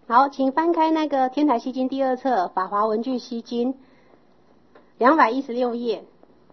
好，请翻开那个天台西经第二册法华文具西经216页。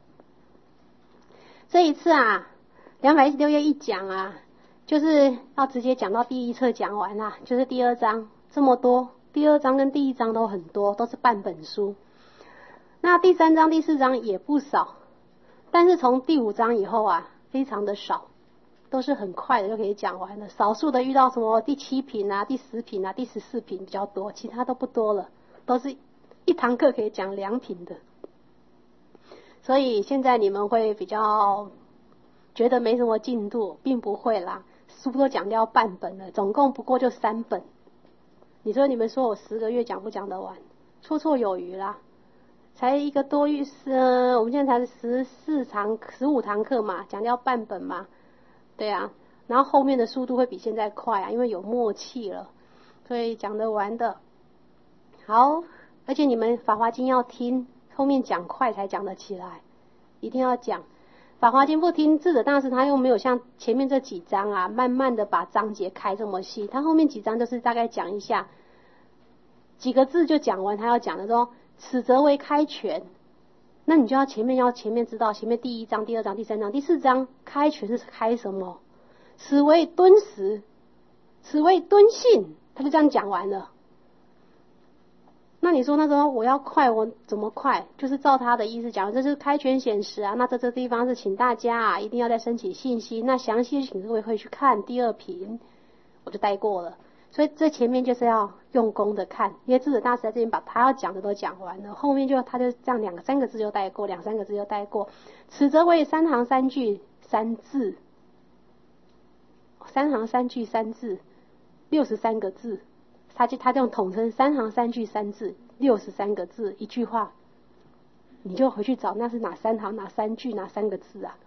这一次啊216页一讲啊，就是要直接讲到第一册讲完啦，就是第二章，这么多，第二章跟第一章都很多，都是半本书。那第三章第四章也不少，但是从第五章以后啊非常的少，都是很快的就可以讲完了。少数的遇到什么第7品啊、第10品啊、第14品比较多，其他都不多了，都是一堂课可以讲2品的。所以现在你们会比较觉得没什么进度，并不会啦，书都讲掉半本了，总共不过就3本。你说你们说我10个月讲不讲得完？绰绰有余啦，才1个多月，我们现在才15堂课嘛，讲掉半本嘛，对啊，然后后面的速度会比现在快啊，因为有默契了，所以讲得完的。好，而且你们法华经要听，后面讲快才讲得起来，一定要讲。法华经不听，智者大师他又没有像前面这几章啊，慢慢的把章节开这么细，他后面几章就是大概讲一下，几个字就讲完他要讲的说，此则为开权。那你就要前面知道，前面第1章、第2章、第3章、第4章开权是开什么？此为敦实，此为敦信，他就这样讲完了。那你说那时候我要快，我怎么快？就是照他的意思讲，这是开权显实啊。那这地方是请大家啊，一定要再升起信心。那详细请各位会去看第2品，我就带过了。所以这前面就是要用功的看，因为智者大师在这边把他要讲的都讲完了，后面他就这样2、3个字就带过，2、3个字就带过。此则为3行3句3字，3行3句3字，63个字。他这种统称3行3句3字，63个字一句话，你就回去找那是哪3行哪3句哪3个字啊，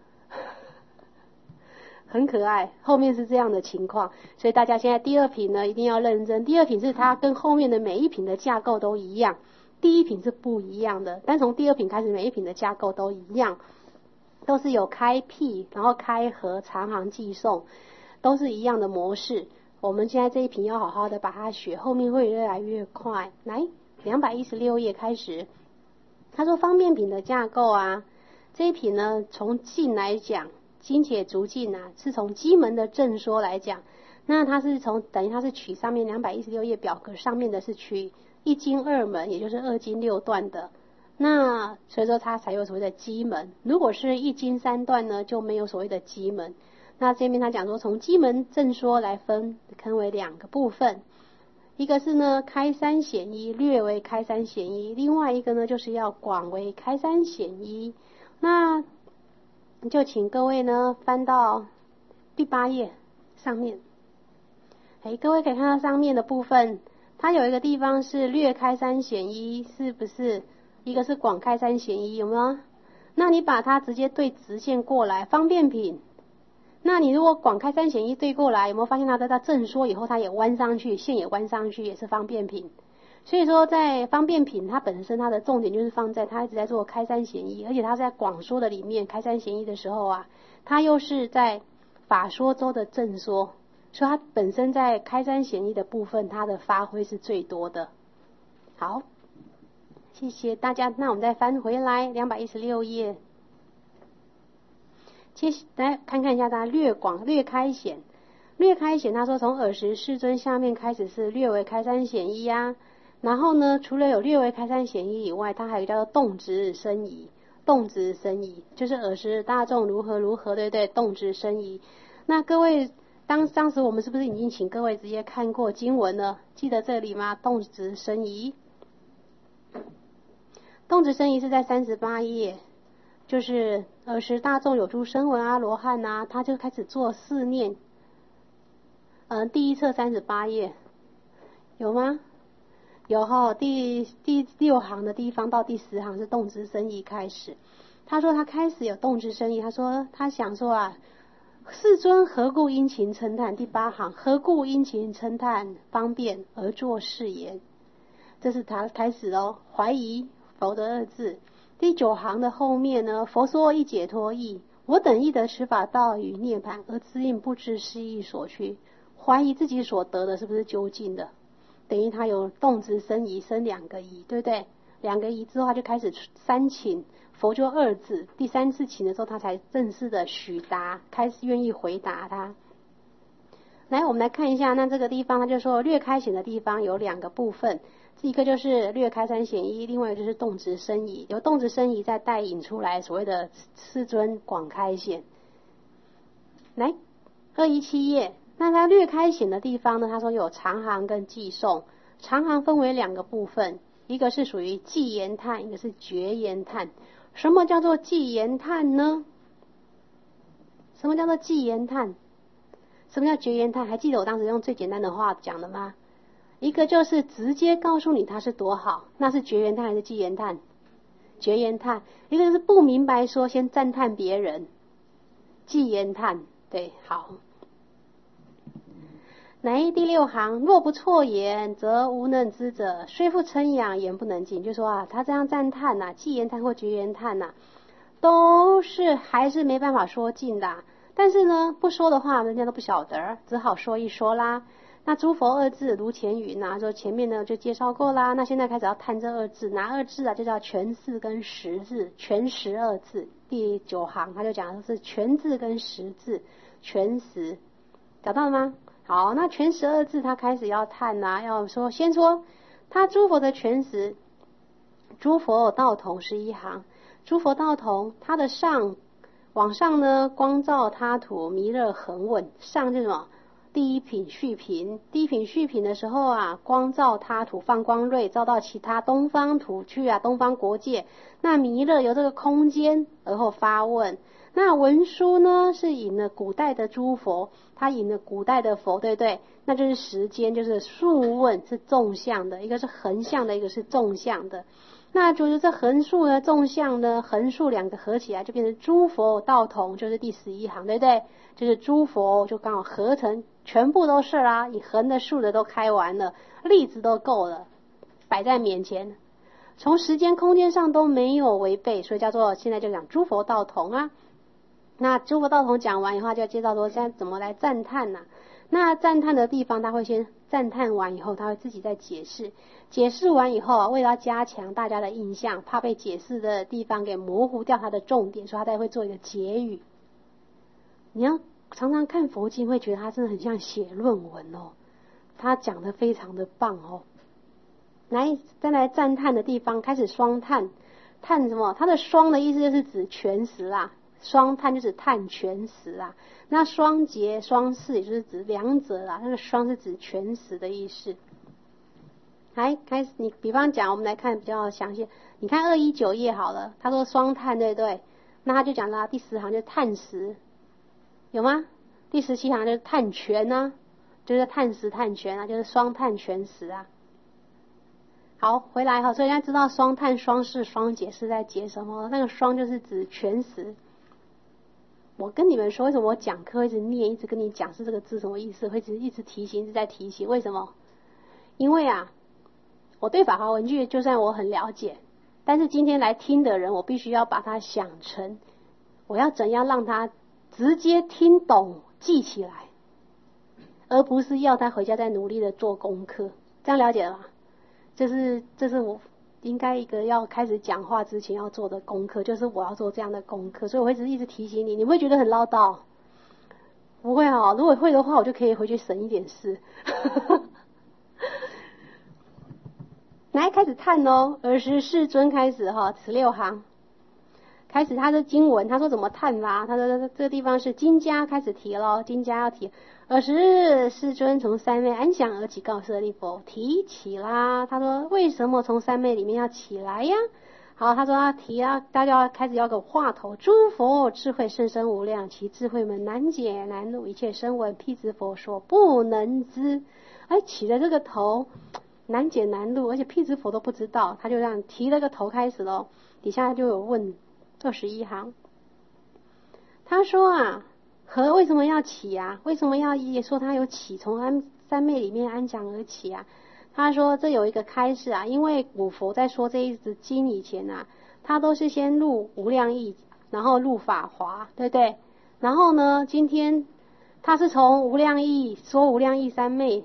很可爱。后面是这样的情况，所以大家现在第2品呢一定要认真。第2品是它跟后面的每一品的架构都一样，第1品是不一样的，但从第2品开始每一品的架构都一样，都是有开辟，然后开合、长行、寄送，都是一样的模式。我们现在这一品要好好的把它学，后面会越来越快。来216页开始，他说方便品的架构啊，这一品呢从进来讲，精解逐进啊，是从基门的正说来讲，那它是等于它是取上面216页表格上面的是取1经2门，也就是2经6段的，那所以说它才有所谓的基门。如果是1经3段呢，就没有所谓的基门。那这边他讲说，从基门正说来分为2个部分，一个是呢开三显一，略为开三显一，另外一个呢就是要广为开三显一。那就请各位呢翻到第8页上面，各位可以看到上面的部分，它有一个地方是略开三显一，是不是？一个是广开三显一，有没有？那你把它直接对直线过来，方便品。那你如果广开三显一对过来，有没有发现它在正说以后它也弯上去，线也弯上去，也是方便品。所以说在方便品它本身它的重点就是放在它一直在做开三显一，而且它在广说的里面开三显一的时候啊，它又是在法说周的正说，所以它本身在开三显一的部分它的发挥是最多的。好，谢谢大家。那我们再翻回来216页，来看看一下它略广略开显。略开显他说从尔时世尊下面开始是略为开三显一啊，然后呢除了有略为开三显一以外，它还有叫做动直生疑。动直生疑就是尔时大众如何如何，对不对？动直生疑。那各位当时我们是不是已经请各位直接看过经文了？记得这里吗？动直生疑，动直生疑是在38页，就是尔时大众有诸声闻阿罗汉啊，他就开始做四念。第一册38页有吗？有哈，第6行的地方到第10行是动直生疑开始。他说他开始有动直生疑，他说他想说啊，世尊何故殷勤称叹？第8行何故殷勤称叹方便而作是言？这是他开始哦，怀疑佛的2字。第9行的后面呢，佛说一解脱义，我等亦得持法道与涅槃，而自应不知是义所趋，怀疑自己所得的是不是究竟的。 等于他有动词生疑，生2个疑，对不对？2个疑之后他就开始3请，佛就2字，第3次请的时候他才正式的许答，开始愿意回答他。来，我们来看一下，那这个地方他就说略开显的地方有2个部分，一个就是略开3显1，另外就是动词生疑，由动词生疑再带引出来所谓的世尊广开显。来217页，那他略开显的地方呢，他说有长行跟偈颂，长行分为2个部分，一个是属于偈言叹，一个是绝言叹。什么叫做偈言叹呢？什么叫做偈言叹？什么叫绝言叹？还记得我当时用最简单的话讲的吗？一个就是直接告诉你它是多好，那是绝言叹还是偈言叹？绝言叹。一个就是不明白说先赞叹别人，偈言叹。对，好。来第6行，若不错言，则无能知者，虽复称扬，言不能尽。就说啊，他这样赞叹呐，偈言叹或绝言叹呐，都是还是没办法说尽的。但是呢，不说的话，人家都不晓得，只好说一说啦。那诸佛2字如前云呐，说前面呢就介绍过啦。那现在开始要探这2字，哪2字啊？就叫全字跟实字，全实2字。第9行他就讲的是全字跟实字，全实，找到了吗？好，那全实2字他开始要探呐，要说先说他诸佛的全实，诸佛道同11行，诸佛道同，他的上往上呢，光照他土，弥勒恒稳。上就是什么？第一品续品。第一品续品的时候啊，光照他土，放光锐，照到其他东方土去啊，东方国界。那弥勒由这个空间而后发问。那文殊呢，是引了古代的诸佛，他引了古代的佛，对不对？那就是时间，就是数问，是纵向的，一个是横向的，一个是纵向的。那就是这横竖呢，纵向呢，横竖2个合起来就变成诸佛道同，就是第11行，对不对？就是诸佛就刚好合成，全部都是啦，你横的竖的都开完了，例子都够了，摆在面前，从时间空间上都没有违背，所以叫做现在就讲诸佛道同啊。那诸佛道同讲完以后，就要介绍说现在怎么来赞叹啊。那赞叹的地方他会先赞叹完以后，他会自己再解释，解释完以后啊，为了加强大家的印象，怕被解释的地方给模糊掉他的重点，所以他才会做一个结语。你要常常看佛经，会觉得他真的很像写论文哦，他讲的非常的棒哦。来，再来赞叹的地方开始双叹，叹什么？他的双的意思就是指全实啦，双叹就是叹全实啦。那双结双视也就是指2者啦，那个双是指全实的意思。来，开始你比方讲，我们来看比较详细。你看219页好了，他说双叹，对不对？那他就讲了第10行就是叹实，有吗？第17行就是叹全啊，就是叹实叹全啊，就是双叹全实啊。好，回来哈，所以大家知道双叹双视双解是在解什么？那个双就是指全实。我跟你们说，为什么我讲课一直念，一直跟你讲是这个字什么意思，会一直提醒，一直在提醒，为什么？因为啊，我对法华文句就算我很了解，但是今天来听的人，我必须要把它想成，我要怎样让他直接听懂记起来，而不是要他回家再努力的做功课，这样了解了吗？这是我应该一个要开始讲话之前要做的功课，就是我要做这样的功课，所以我会一直提醒你。你会觉得很唠叨？不会啊，如果会的话，我就可以回去省一点事。来，开始叹哦，尔时世尊开始哈，16行开始他的经文，他说怎么叹啦？他说这个地方是经家开始提咯，经家要提。尔时世尊从三昧安详而起，告舍利弗，提起啦。他说为什么从三昧里面要起来呀？好，他说他提啊，大家开始要个话头。诸佛智慧甚深无量，其智慧门难解难入，一切声闻辟支佛说不能知。哎，起了这个头难解难入，而且辟支佛都不知道，他就这样提了个头开始咯。底下就有问21行，他说啊，为什么要起啊？为什么要也说他有起，从三昧里面安详而起啊？他说这有一个开示啊，因为古佛在说这一支经以前啊，他都是先入无量义，然后入法华，对不对？然后呢，今天他是从无量义说无量义三昧，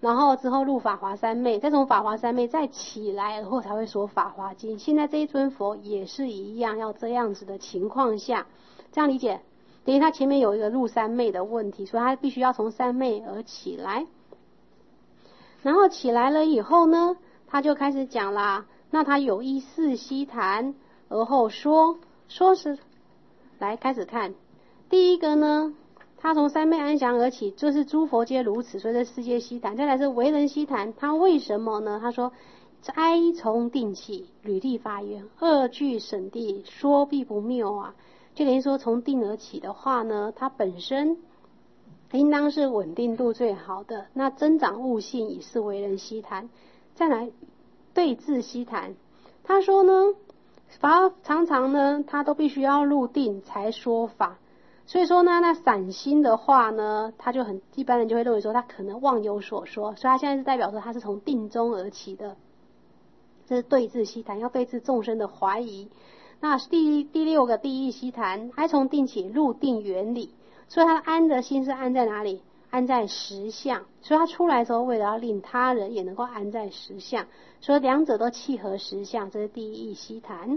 然后之后入法华三昧，再从法华三昧再起来，然后才会说法华经。现在这一尊佛也是一样，要这样子的情况下，这样理解？等于他前面有一个入三昧的问题，所以他必须要从三昧而起来。然后起来了以后呢，他就开始讲啦。那他有依四悉檀，而后说是，来开始看。第一个呢，他从三昧安详而起，就是诸佛皆如此，所以这世界悉檀。再来是为人悉檀，他为什么呢？他说哀从定起，履历发言，二句审谛，说必不谬啊。就等于说从定而起的话呢，它本身应当是稳定度最好的，那增长悟性以是为人悉檀。再来对治悉檀，他说呢，法常常呢，他都必须要入定才说法，所以说呢，那散心的话呢，他就一般人就会认为说他可能妄有所说，所以他现在是代表说他是从定中而起的，这是对治悉檀，要对治众生的怀疑。那第六个第一悉檀，哀从定起，入定原理，所以他安的心是安在哪里？安在实相，所以他出来的时候，为了要令他人也能够安在实相，所以两者都契合实相，这是第一悉檀。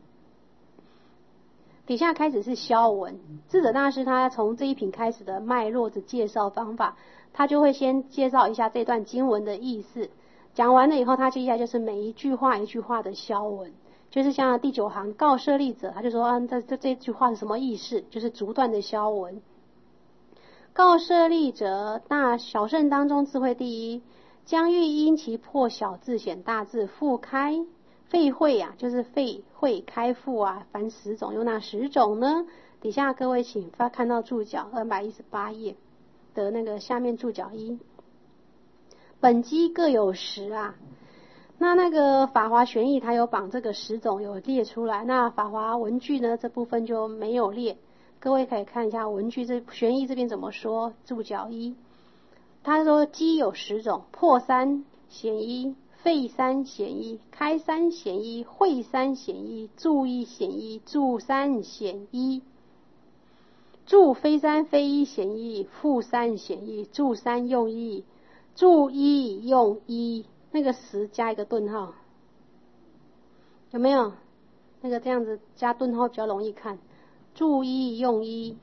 底下开始是消文，智者大师他从这一品开始的脉络的介绍方法，他就会先介绍一下这段经文的意思，讲完了以后，他接下来就是每一句话一句话的消文。就是像第9行告舍利者，他就说这句话是什么意思？就是逐段的消文。告舍利者，大小圣当中智慧第一，将欲因其破小智显大智，复开废慧啊，就是废慧开复啊，凡10种，有哪10种呢？底下各位请看到注脚218页的那个下面注脚1，本机各有10啊。那个法华玄义它有绑这个10种有列出来，那法华文具呢这部分就没有列，各位可以看一下文具这玄义这边怎么说。注脚1，他说机有10种，破3显一，废3显一，开3显一，会3显一，注1显一，注3显一，注非3非1显一，复3显一，注3用1，注1用1，那个10加一个顿号，有没有？那个这样子加顿号比较容易看。注1用1，10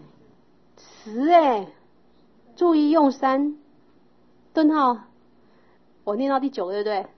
注1用3，顿号，我念到第9对不对？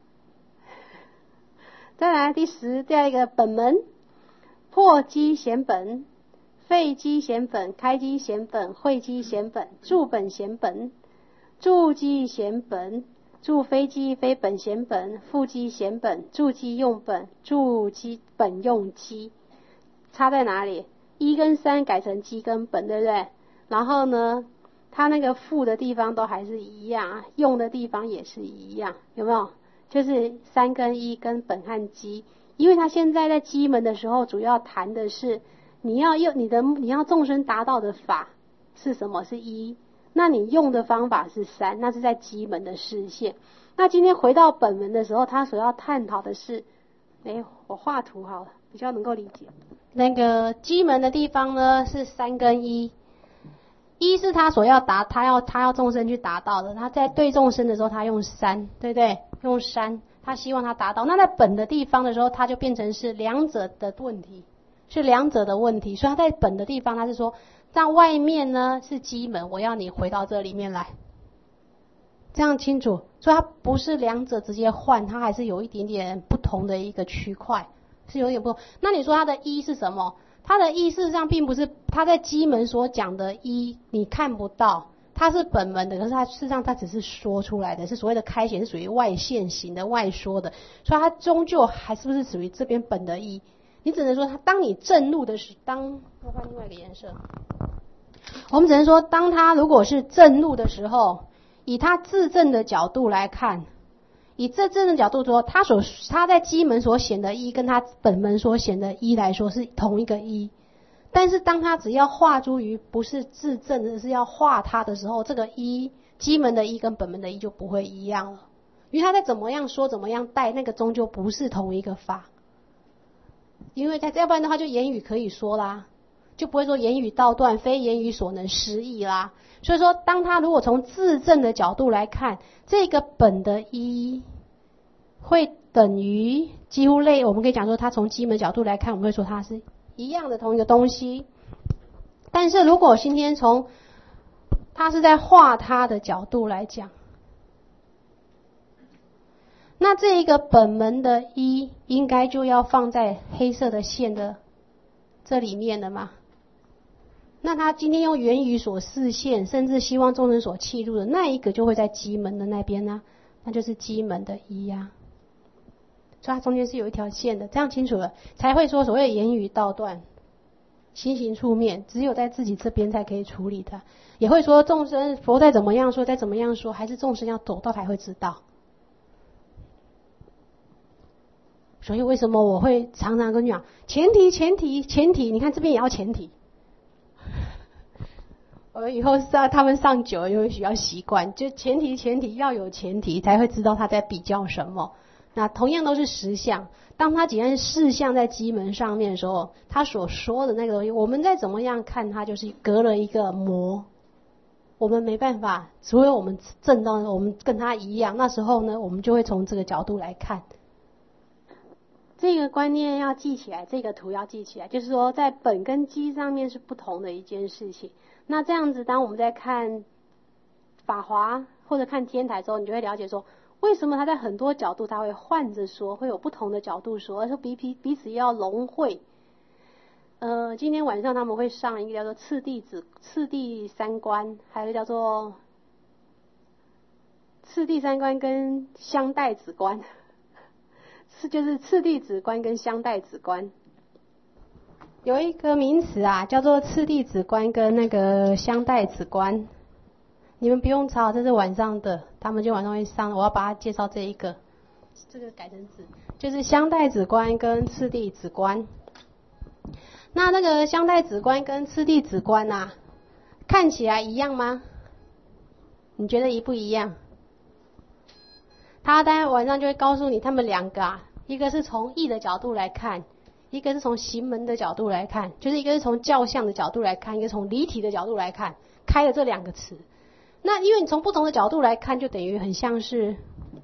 再来第10，再一个本门，破机显本，废机显本，开机显本，会机显本，注本显本，注机显本，注非机非本显本，复机显本，注机用本，注机本用机。差在哪里？1跟3改成机跟本，对不对？然后呢，它那个复的地方都还是一样，用的地方也是一样，有没有？就是3跟1跟本和机，因为他现在在机门的时候，主要谈的是你要众生达到的法是什么？是1。那你用的方法是3，那是在机门的视线。那今天回到本门的时候，他所要探讨的是，我画图好了，比较能够理解。那个机门的地方呢是3跟1，1是他所要他要众生去达到的，他在对众生的时候他用3，对不对？用3，他希望他达到。那在本的地方的时候，他就变成是两者的问题，是两者的问题。所以他在本的地方，他是说在外面呢是机门，我要你回到这里面来，这样清楚。所以它不是两者直接换，它还是有一点点不同的一个区块，是有点不同。那你说它的1是什么？它的1事实上并不是他在机门所讲的1，你看不到，它是本门的，可是它事实上它只是说出来的，是所谓的开显，是属于外现型的外说的，所以它终究还是不是属于这边本的1。你只能说它当你正入的时，我换另外一个颜色，我们只能说当它如果是正入的时候，以他自证的角度来看，以这正的角度说，他在机门所显的1跟他本门所显的1来说是同一个1，但是当他只要画诸于不是自证的是要画他的时候，这个1机门的1跟本门的1就不会一样了，因为他在怎么样说怎么样带，那个终究不是同一个法。因为要不然的话就言语可以说啦， 就不会说言语道断，非言语所能失义啦。所以说，当他如果从自证的角度来看，这个本的一会等于几乎类，我们可以讲说，他从基本角度来看，我们会说它是一样的同一个东西。但是如果今天从他是在画他的角度来讲，那这一个本门的一应该就要放在黑色的线的这里面了嘛？那他今天用言语所示现，甚至希望众生所契入的那一个，就会在基门的那边呢，那就是基门的一呀。所以它中间是有一条线的，这样清楚了，才会说所谓言语道断，心行触面，只有在自己这边才可以处理的。也会说众生佛再怎么样说，再怎么样说，还是众生要走到才会知道。所以为什么我会常常跟你讲，前提，你看这边也要前提。我以后他们上久了就会比较习惯，就前提要有前提，才会知道他在比较什么。那同样都是实相，当他既然事相在基门上面的时候，他所说的那个东西，我们再怎么样看它，就是隔了一个膜，我们没办法，除非我们证到我们跟他一样，那时候呢，我们就会从这个角度来看。这个观念要记起来，这个图要记起来，就是说在本跟基上面是不同的一件事情。那这样子，当我们在看法华或者看天台之后，你就会了解说，为什么他在很多角度他会换着说，会有不同的角度说，而且彼此要融会。今天晚上他们会上一个叫做次第三观，还有一个叫做次第三观跟相待止观，就是次第止观跟相待止观。有一个名词啊，叫做次第止观跟那个相待止观。你们不用抄，这是晚上的，他们就晚上会上。我要把它介绍这一个，这个改成止，就是相待止观跟次第止观。那个相待止观跟次第止观啊，看起来一样吗？你觉得一不一样？他当然晚上就会告诉你，他们两个啊，一个是从义的角度来看，一个是从行门的角度来看，就是一个是从教相的角度来看，一个从离体的角度来看，开了这两个词。那因为你从不同的角度来看，就等于很像是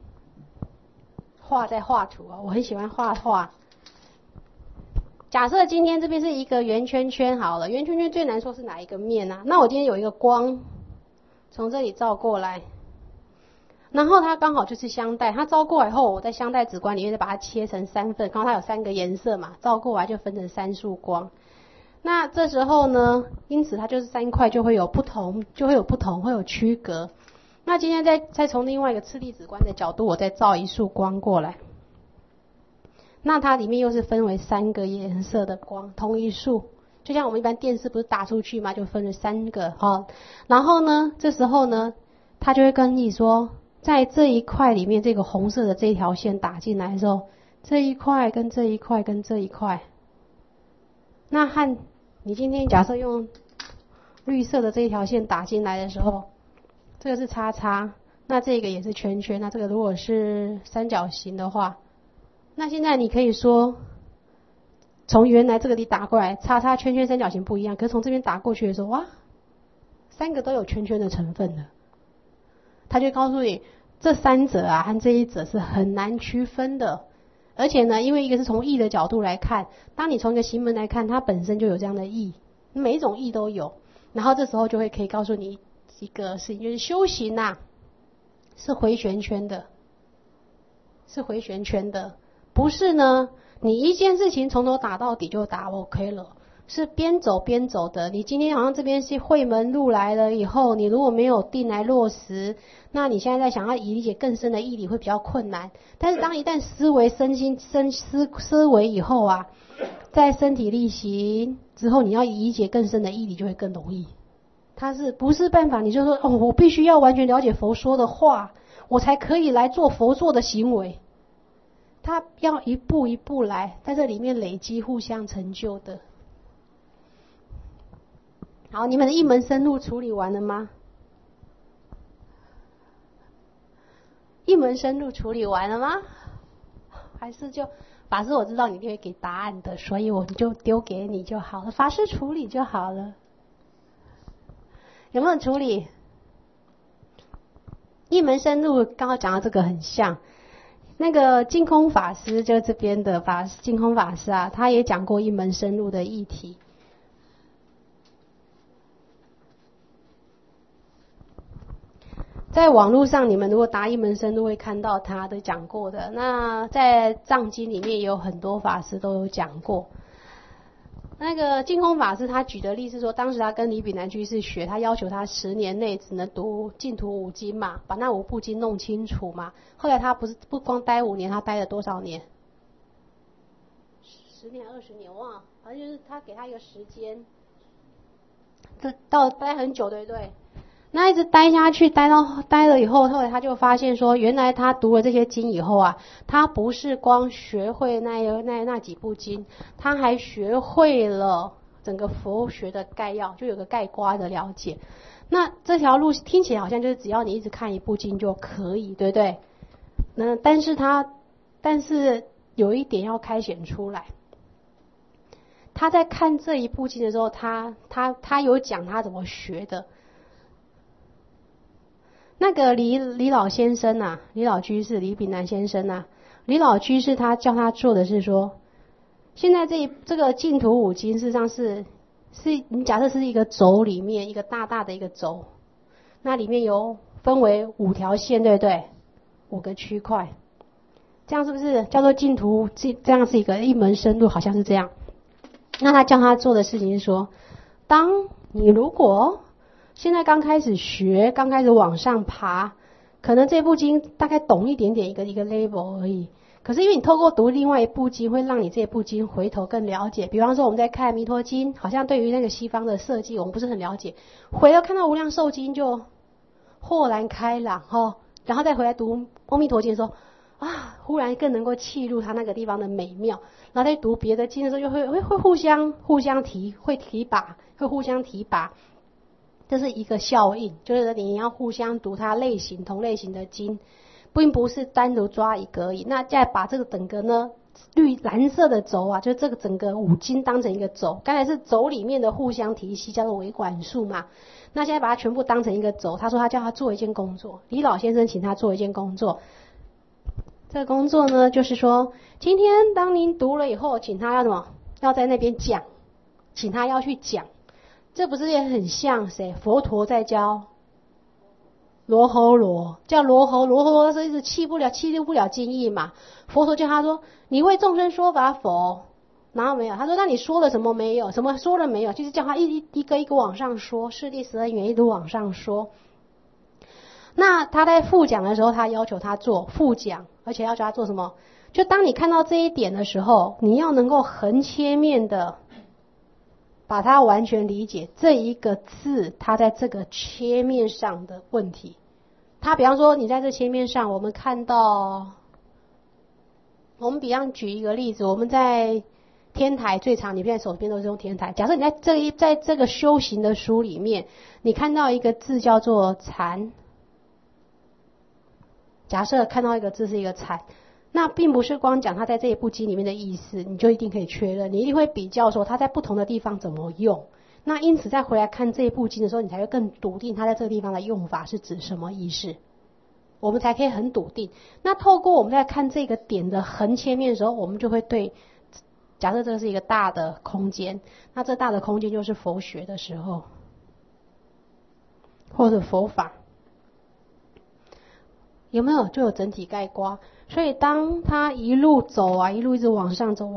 画在画图啊。我很喜欢画画。假设今天这边是一个圆圈圈好了，圆圈圈最难说是哪一个面啊？那我今天有一个光从这里照过来，然后它刚好就是相待，它照过来后，我在相待止观里面再把它切成三份，刚好它有三个颜色嘛，照过来就分成三束光。那这时候呢，因此它就是三块就会有不同，会有区隔。那今天再从另外一个次第止观的角度，我再照一束光过来，那它里面又是分为三个颜色的光，同一束，就像我们一般电视不是打出去嘛，就分了三个哦。然后呢，这时候呢，它就会跟你说，在这一块里面，这个红色的这条线打进来的时候，这一块跟这一块跟这一块，那和你今天假设用绿色的这一条线打进来的时候，这个是叉叉，那这个也是圈圈，那这个如果是三角形的话，那现在你可以说，从原来这个里打过来，叉叉圈圈三角形不一样，可是从这边打过去的时候，哇，三个都有圈圈的成分的，他就告诉你，这三者啊和这一者是很难区分的。而且呢，因为一个是从义的角度来看，当你从一个行门来看，它本身就有这样的义，每一种义都有。然后这时候就会可以告诉你一个事情，就是修行啊，是回旋圈的，不是呢，你一件事情从头打到底就打 OK 了，是边走边走的。你今天好像这边是慧门路来了以后，你如果没有定来落实，那你现在想要理解更深的义理会比较困难。但是当一旦思维思维以后啊，在身体力行之后，你要理解更深的义理就会更容易。它是不是办法？你就说哦，我必须要完全了解佛说的话，我才可以来做佛做的行为。它要一步一步来，在这里面累积互相成就的。好，你们的一门深入处理完了吗？一门深入处理完了吗？还是就法师我知道你一定会给答案的，所以我就丢给你就好了，法师处理就好了。有没有处理？一门深入刚刚讲到这个很像，那个净空法师就是这边的净空法师啊，他也讲过一门深入的议题。在网络上，你们如果打一门深入会看到他都讲过的。那在藏经里面也有很多法师都有讲过。那个净空法师他举的例子说，当时他跟李炳南居士学，他要求他10年内只能读净土5经嘛，把那5部经弄清楚嘛。后来他不光待5年，他待了多少年？10年20年忘了，反正就是他给他一个时间，这到待很久，对不对？那一直待下去，待了以后，后来他就发现说，原来他读了这些经以后啊，他不是光学会那几部经，他还学会了整个佛学的概要，就有个概括的了解。那这条路听起来好像就是只要你一直看一部经就可以，对不对？那但是有一点要开显出来。他在看这一部经的时候，他有讲他怎么学的。那个李老先生啊，李老居士，李炳南先生啊，李老居士他教他做的是说，现在这个净土5经事实上是你假设是一个轴里面一个大大的一个轴，那里面有分为5条线，对不对？5个区块，这样是不是叫做净土？这样是一门深入，好像是这样。那他教他做的事情是说，当你如果现在刚开始学，刚开始往上爬，可能这部经大概懂一点点一个 level 而已。可是因为你透过读另外一部经，会让你这部经回头更了解。比方说我们在看弥陀经，好像对于那个西方的设计我们不是很了解，回头看到无量寿经就豁然开朗然后再回来读阿弥陀经的时候啊，忽然更能够契入它那个地方的美妙。然后再读别的经的时候，就会互相提拔，会互相提拔。这是一个效应，就是你要互相读它同类型的经，并不是单独抓一个而已。那再把这个整个呢蓝色的轴啊，就这个整个5经当成一个轴，刚才是轴里面的互相提系，叫做维管束嘛。那现在把它全部当成一个轴，他说他叫他做一件工作，李老先生请他做一件工作。这个工作呢，就是说，今天当您读了以后，请他要什么？要在那边讲，请他要去讲。这不是也很像谁？佛陀在教罗睺罗，叫罗睺是一直契入不了经义嘛。佛陀叫他说：“你为众生说法否？”哪有没有？他说：“那你说了什么没有？什么说了没有？”就是叫他一个一个往上说，释第12因缘一路往上说。那他在复讲的时候，他要求他做复讲，而且要求他做什么？就当你看到这一点的时候，你要能够横切面的把它完全理解这一个字它在这个切面上的问题。它比方说你在这切面上，我们看到，我们比方举一个例子，我们在天台最常，你现在手边都是用天台。假设你在这个修行的书里面，你看到一个字叫做禅，假设看到一个字是一个禅，那并不是光讲它在这一部经里面的意思，你就一定可以确认，你一定会比较说它在不同的地方怎么用。那因此再回来看这一部经的时候，你才会更笃定它在这个地方的用法是指什么意思，我们才可以很笃定。那透过我们在看这个点的横切面的时候，我们就会对，假设这是一个大的空间，那这大的空间就是佛学的时候，或者佛法，有没有就有整体概括。所以当他一路走啊，一路一直往上走，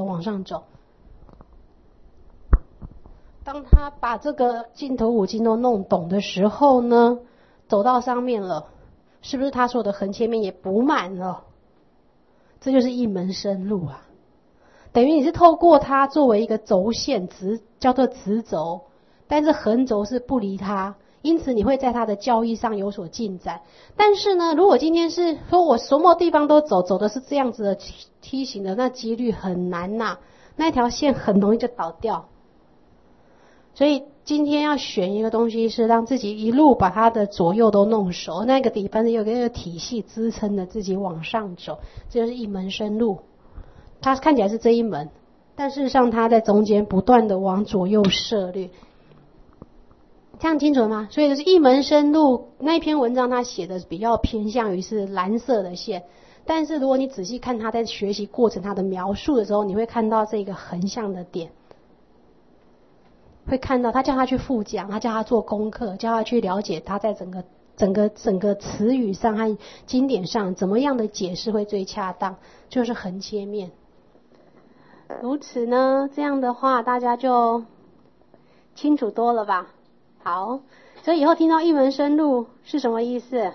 当他把这个净土5经都弄懂的时候呢，走到上面了，是不是他所有的横切面也补满了？这就是一门深入啊，等于你是透过它作为一个轴线，叫做直轴，但是横轴是不离它，因此你会在它的教义上有所进展。但是呢，如果今天是说我什么地方都走的是这样子的梯形的，那几率很难呐，那条线很容易就倒掉。所以今天要选一个东西，是让自己一路把它的左右都弄熟，那个底盘有一个体系支撑的自己往上走，这就是一门深入。 它看起来是这一门，但事实上它在中间不断的往左右涉略，这样清楚了吗？所以就是一门深入那篇文章，它写的比较偏向于是蓝色的线，但是如果你仔细看他在学习过程他的描述的时候，你会看到这个横向的点，会看到他叫他去复讲，他叫他做功课，叫他去了解他在整个词语上和经典上怎么样的解释会最恰当，就是横切面。如此呢，这样的话大家就清楚多了吧？好，所以以后听到一门深入是什么意思？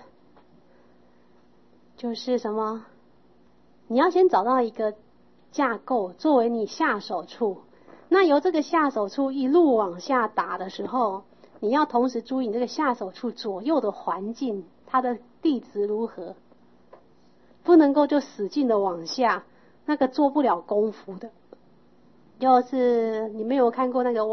就是什么？你要先找到一个架构作为你下手处，那由这个下手处一路往下打的时候，你要同时注意你这个下手处左右的环境，它的地质如何，不能够就使劲的往下，那个做不了功夫的。就是你们有看过那个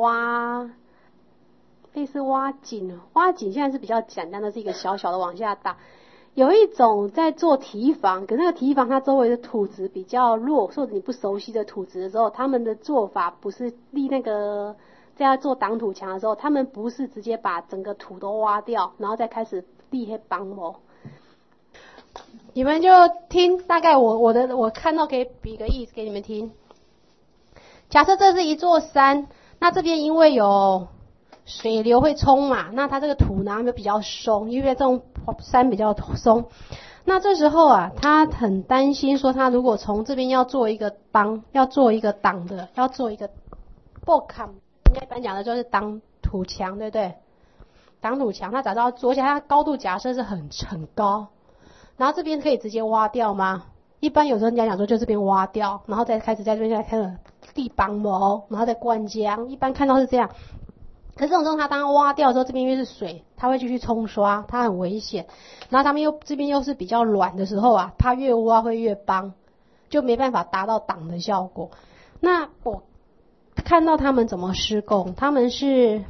类似挖井现在是比较简单的，是一个小小的往下打。有一种在做堤防，可那个堤防它周围的土质比较弱，或者你不熟悉的土质的时候，他们的做法不是立那个在做挡土墙的时候，他们不是直接把整个土都挖掉，然后再开始立黑帮模。你们就听大概我看到可以比个意思给你们听。假设这是一座山，那这边因为有水流会冲嘛，那它这个土壤就比较松，因为这种山比较松。那这时候啊，他很担心说，他如果从这边要做一个挡的，要做一个 bokkam， 人家一般讲的就是挡土墙，对不对？挡土墙，他假设要做，而且它高度假设是很高，然后这边可以直接挖掉吗？一般有时候人家讲说就这边挖掉，然后再开始在这边再开始地帮模，然后再灌浆，一般看到是这样。可是这种时候，他当挖掉的时候，这边因为是水，它会继续冲刷，它很危险。然后他们这边又是比较软的时候啊，它越挖会越帮，就没办法达到挡的效果。那我看到他们怎么施工，他们是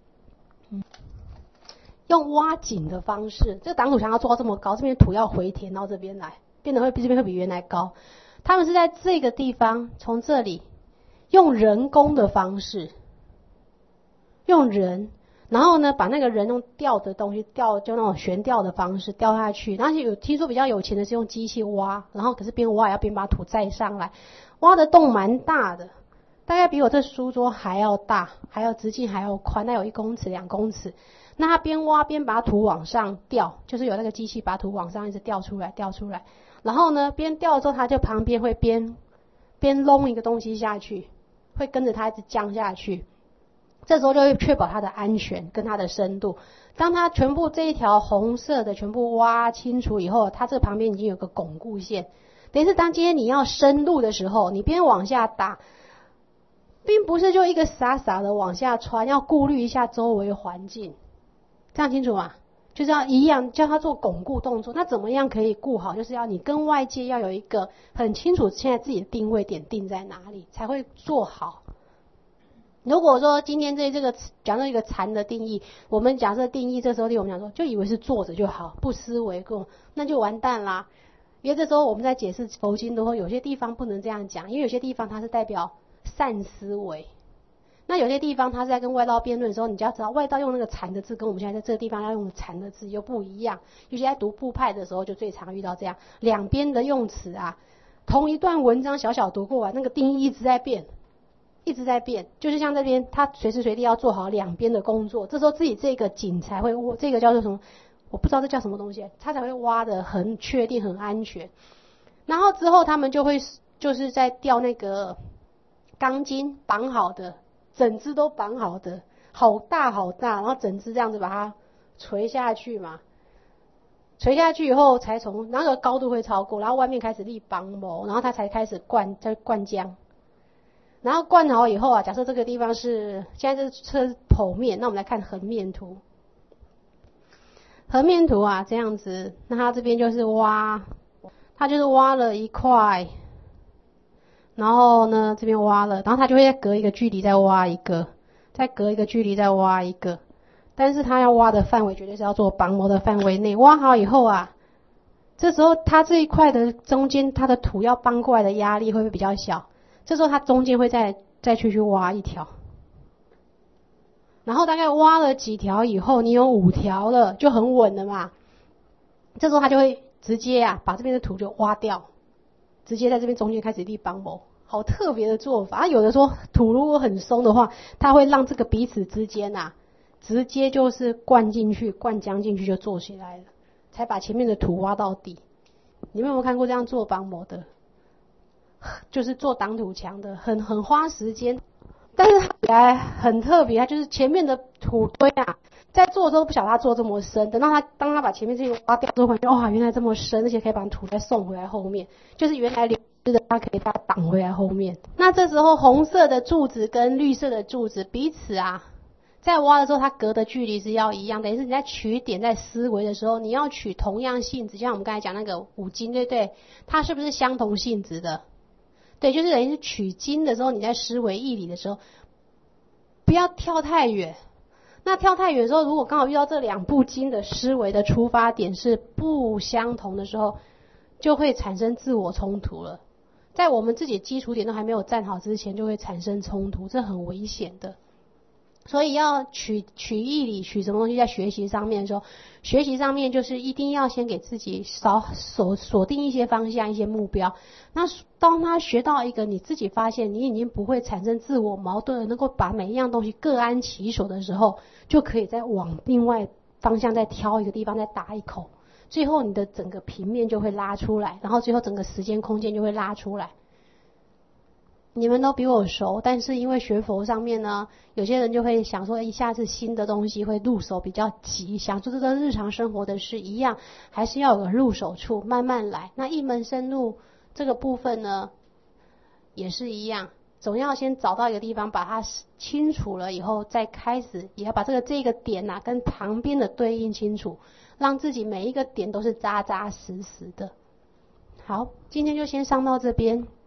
用挖井的方式，这个挡土墙要做到这么高，这边土要回填到这边来，变得这边会比原来高。他们是在这个地方，从这里用人工的方式。用人，然后呢，把那个人用吊的东西吊，就那种悬吊的方式吊下去。然后有听说比较有钱的是用机器挖，然后可是边挖也要边把土载上来，挖的洞蛮大的，大概比我这书桌还要大，还要直径还要宽，那有1公尺2公尺。那他边挖边把土往上吊，就是有那个机器把土往上一直吊出来。然后呢，边吊之后，他就旁边会边弄一个东西下去，会跟着他一直降下去。这时候就会确保它的安全跟它的深度。当它全部这一条红色的全部挖清楚以后，它这旁边已经有个巩固线，等于是当今天你要深入的时候，你边往下打，并不是就一个傻傻的往下穿，要顾虑一下周围环境，这样清楚吗？就是要一样叫他做巩固动作。那怎么样可以顾好？就是要你跟外界要有一个很清楚现在自己的定位点定在哪里，才会做好。如果说今天这个讲到一个禅的定义，我们假设定义这时候我们讲说就以为是坐着就好，不思为共，那就完蛋啦。因为这时候我们在解释佛经的话，有些地方不能这样讲，因为有些地方它是代表善思维，那有些地方它是在跟外道辩论的时候，你就要知道外道用那个禅的字跟我们现在在这个地方要用禅的字又不一样。尤其在读部派的时候就最常遇到这样，两边的用词啊，同一段文章小小读过来，那个定义一直在变，就是像这边他随时随地要做好两边的工作，这时候自己这个井才会，这个叫做什么我不知道这叫什么东西，他才会挖得很确定很安全。然后之后他们就会就是在吊那个钢筋绑好的，整只都绑好的，好大，然后整只这样子把它垂下去嘛，垂下去以后才从那个高度会超过，然后外面开始立绑模，然后它才开始灌浆。然后灌好以后啊，假设这个地方是现在是剖面，那我们来看横面图。横面图啊，这样子，那它这边就是挖，它就是挖了一块，然后呢这边挖了，然后它就会再隔一个距离再挖一个，再隔一个距离再挖一个，但是它要挖的范围绝对是要做绑模的范围内。挖好以后啊， 这时候它这一块的中间，它的土要搬过来的压力会不会比较小？这时候它中间会再去挖一条，然后大概挖了几条以后，你有5条了，就很稳了嘛。这时候它就会直接把这边的土就挖掉，直接在这边中间开始立帮某，好特别的做法。有的说土如果很松的话，它会让这个彼此之间直接就是灌浆进去就做起来了，才把前面的土挖到底。你们有没有看过这样做帮某的？就是做挡土墙的，很花时间，但是它还很特别，它就是前面的土堆在做的时候不晓得它做这么深，当他把前面这些挖掉之后，发现哇，原来这么深，而且可以把土再送回来后面，就是原来流失的它可以把它挡回来后面。那这时候红色的柱子跟绿色的柱子彼此在挖的时候，它隔的距离是要一样，等于是你在取点在思维的时候，你要取同样性质，就像我们刚才讲那个5金，对不对？它是不是相同性质的？对，就是等于是取经的时候，你在思维义理的时候，不要跳太远。那跳太远的时候，如果刚好遇到这2部经的思维的出发点是不相同的时候，就会产生自我冲突了。在我们自己基础点都还没有站好之前，就会产生冲突，这很危险的。所以要取义理，取什么东西在学习上面的时候，学习上面就是一定要先给自己锁定一些方向，一些目标。那当他学到一个你自己发现你已经不会产生自我矛盾，能够把每一样东西各安其所的时候，就可以再往另外方向再挑一个地方再打一口，最后你的整个平面就会拉出来，然后最后整个时间空间就会拉出来。你们都比我熟，但是因为学佛上面呢，有些人就会想说一下子新的东西会入手比较急，想做这个日常生活的事一样，还是要有个入手处，慢慢来。那一门深入这个部分呢，也是一样，总要先找到一个地方把它清楚了以后，再开始也要把这个点跟旁边的对应清楚，让自己每一个点都是扎扎实实的。好，今天就先上到这边。